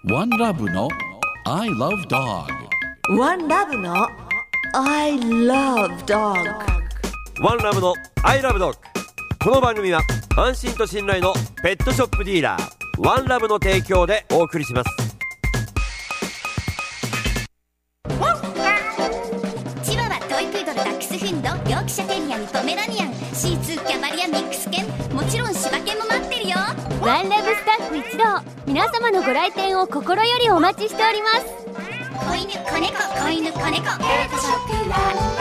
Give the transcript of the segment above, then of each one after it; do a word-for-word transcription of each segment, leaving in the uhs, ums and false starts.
ワンラブの I love dog。 ワンラブの I love dog。 ワンラブの I love dog。 この番組は安心と信頼のペットショップディーラーワンラブの提供でお送りします。 チワワ、トイプードル、ダックスフンド、ヨークシャテリアにポメラニアン、シーツー、キャバリア、ミックス犬、もちろん柴犬も待ってるよ。 ワンラブスタッフ一同、皆様のご来店を心よりお待ちしております。 子犬、子猫、子犬、子猫、ペットショップワンラ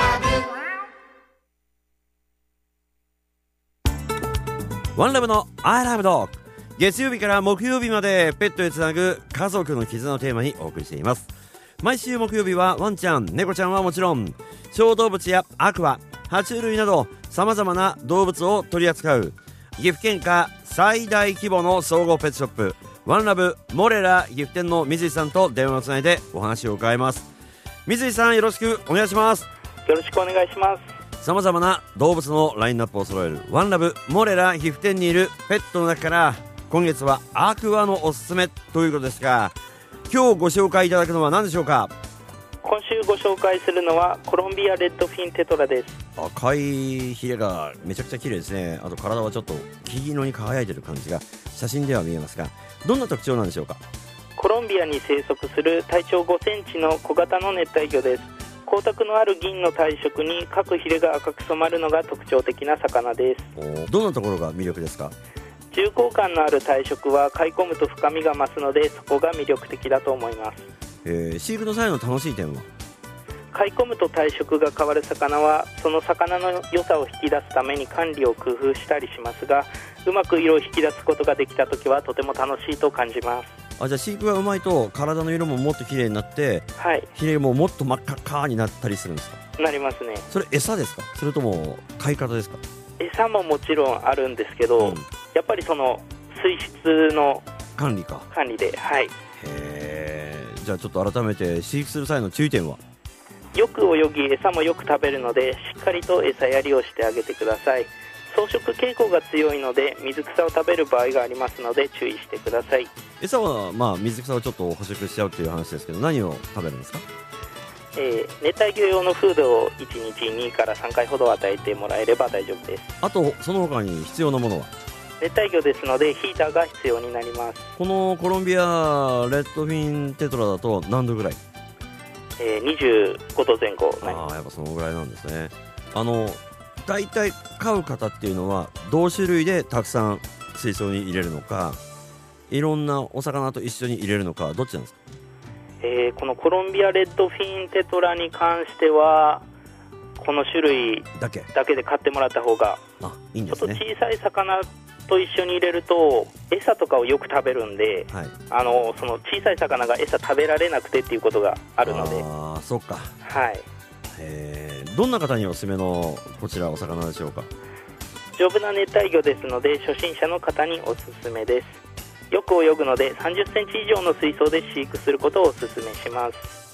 ブ。ワンラブの I love dog。 月曜日から木曜日までペットへつなぐ家族の絆をテーマにお送りしています。毎週木曜日はワンちゃん、猫ちゃんはもちろん小動物やアクア、爬虫類など様々な動物を取り扱う岐阜県下最大規模の総合ペットショップワンラブモレラ岐阜店の水井さんと電話をつないでお話を伺います。水井さん、よろしくお願いします。 よろしくお願いします。 様々な動物のラインナップを揃えるワンラブモレラ岐阜店にいるペットの中から今月はアクアのおすすめということですが、今日ご紹介いただくのは何でしょうか？ 今週ご紹介するのはコロンビアレッドフィンテトラです。 赤いヒレがめちゃくちゃ綺麗ですね。あと体はちょっと黄色に輝いている感じが写真では見えますが、どんな特徴なんでしょうか？ コロンビアに生息する体長ごセンチの小型の熱帯魚です。光沢のある銀の体色に各ヒレが赤く染まるのが特徴的な魚です。 どんなところが魅力ですか？ 重厚感のある体色は飼い込むと深みが増すので、そこが魅力的だと思います。 えー、飼育の際の楽しい点は？ 飼い込むと体色が変わる魚はその魚の良さを引き出すために管理を工夫したりしますが、うまく色を引き出すことができたときはとても楽しいと感じます。 あ、じゃあ飼育がうまいと体の色ももっと綺麗になって、はい、ヒレももっと真っ赤っかになったりするんですか？ なりますね。 それ餌ですか？それとも飼い方ですか？ 餌ももちろんあるんですけど、うん、やっぱりその水質の管理か管理で、はい。 へー、じゃあちょっと改めて飼育する際の注意点は？ よく泳ぎ餌もよく食べるので、しっかりと餌やりをしてあげてください。草食傾向が強いので水草を食べる場合がありますので注意してください。 餌はまあ水草をちょっと捕食しちゃうっていう話ですけど、何を食べるんですか？ えー、熱帯魚用のフードをいちにちにからさんかいほど与えてもらえれば大丈夫です。 あとその他に必要なものは？ 熱帯魚ですのでヒーターが必要になります。 このコロンビアレッドフィンテトラだと何度ぐらい？ えー、にじゅうごどぜん後。 ああ、やっぱそのぐらいなんですね。あのだいたい飼う方っていうのは同種類でたくさん水槽に入れるのか、いろんなお魚と一緒に入れるのか、どっちなんですか？ えー、このコロンビアレッドフィンテトラに関してはこの種類だけだけで買ってもらった方がいいんですね。ちょっと小さい魚と一緒に入れると餌とかをよく食べるんで、はい、あのその小さい魚が餌食べられなくてっていうことがあるので。 ああ、そっか。 はい。 えー、どんな方におすすめのこちらお魚でしょうか？ 丈夫な熱帯魚ですので初心者の方におすすめです。よく泳ぐのでさんじゅっセンチ以上の水槽で飼育することをおすすめします。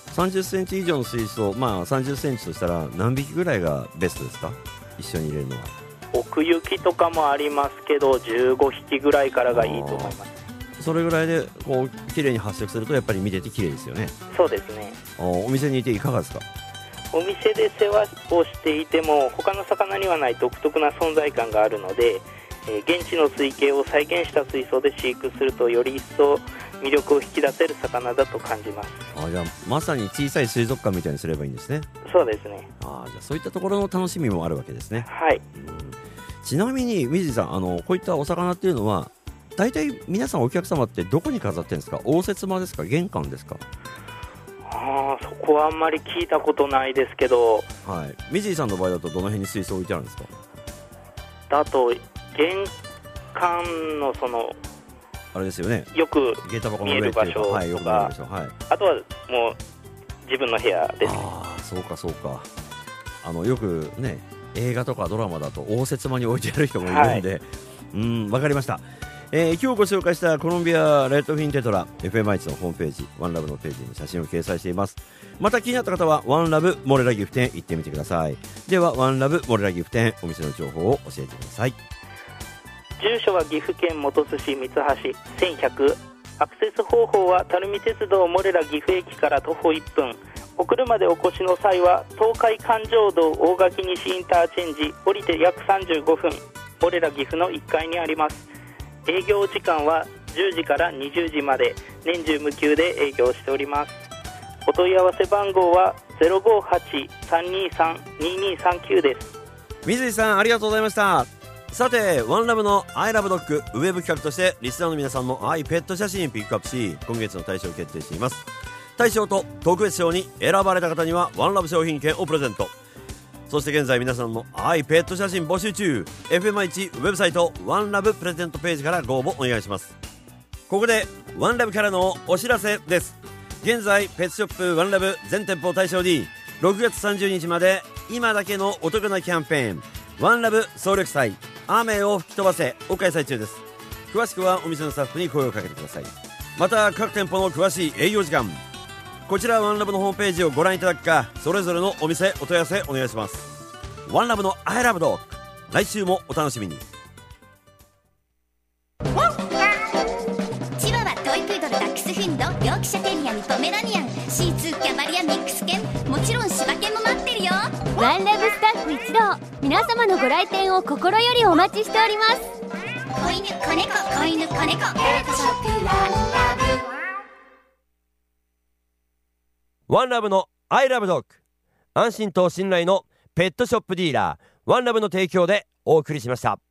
さんじゅっセンチ以上の水槽、まあさんじゅっセンチとしたら何匹ぐらいがベストですか？一緒に入れるのは。 奥行きとかもありますけどじゅうごひきぐらいからがいいと思います。 それぐらいでこう綺麗に発色するとやっぱり見てて綺麗ですよね。 そうですね。 お店にいていかがですか？ お店で世話をしていても他の魚にはない独特な存在感があるので、えー、現地の水形を再現した水槽で飼育するとより一層魅力を引き出せる魚だと感じます。 あ、じゃあまさに小さい水族館みたいにすればいいんですね。 そうですね。 あ、じゃあそういったところの楽しみもあるわけですね。 はい。 うん、ちなみに水井さん、あのこういったお魚っていうのは大体皆さんお客様ってどこに飾ってるんですか？応接間ですか？玄関ですか？ あ、そこはあんまり聞いたことないですけど、 はい、水井さんの場合だとどの辺に水槽置いてあるんですか？ だと玄関のそのあれですよね、 よく見える場所とか、 はい、よく見える場所、はい、 あとはもう自分の部屋です。 ああ、そうかそうか。あのよくね、映画とかドラマだと応接間に置いてある人もいるんで、はい、うん、わかりました。えー、今日ご紹介したコロンビアレッドフィンテトラ エフエムアイ のホームページワンラブのページに写真を掲載しています。また気になった方はワンラブモレラ岐阜店行ってみてください。ではワンラブモレラ岐阜店お店の情報を教えてください。 住所は岐阜県本巣市三橋せんひゃくアクセス方法は垂水鉄道モレラ岐阜駅から徒歩いっぷん、お車でお越しの際は東海環状道大垣西インターチェンジ降りて約さんじゅうごふん、モレラ岐阜のいっかいにあります。営業時間はじゅうじからにじゅうじまで、年中無休で営業しております。お問い合わせ番号は ゼロごはち さんにさん ににさんきゅう です。 水井さん、ありがとうございました。さて、ワンラブの I Love Dog ウェブ企画としてリスナーの皆さんの愛ペット写真ピックアップし、今月の大賞を決定しています。大賞と特別賞に選ばれた方にはワンラブ商品券をプレゼント。そして現在皆さんの愛ペット写真募集中。 エフエムアイワン ウェブサイトワンラブプレゼントページからご応募お願いします。ここでワンラブからのお知らせです。現在ペットショップワンラブ全店舗対象にろくがつさんじゅうにちまで今だけのお得なキャンペーン、ワンラブ総力祭雨を吹き飛ばせを開催中です。詳しくはお店のスタッフに声をかけてください。また各店舗の詳しい営業時間、こちらワンラブのホームページをご覧いただくか、それぞれのお店お問い合わせお願いします。ワンラブの I Love Dog、 来週もお楽しみに。 チワワ、トイプードル、ダックスフンド、ヨークシャテリアにポメラニアン、シーツー、キャバリア、ミックス犬、もちろん柴犬も待ってるよ。 ワンラブスタッフ一同、皆様のご来店を心よりお待ちしております。 子犬、子猫、子犬、子猫、ペットショップワンラブ。 ワンラブの I Love Dog、 安心と信頼のペットショップディーラーワンラブの提供でお送りしました。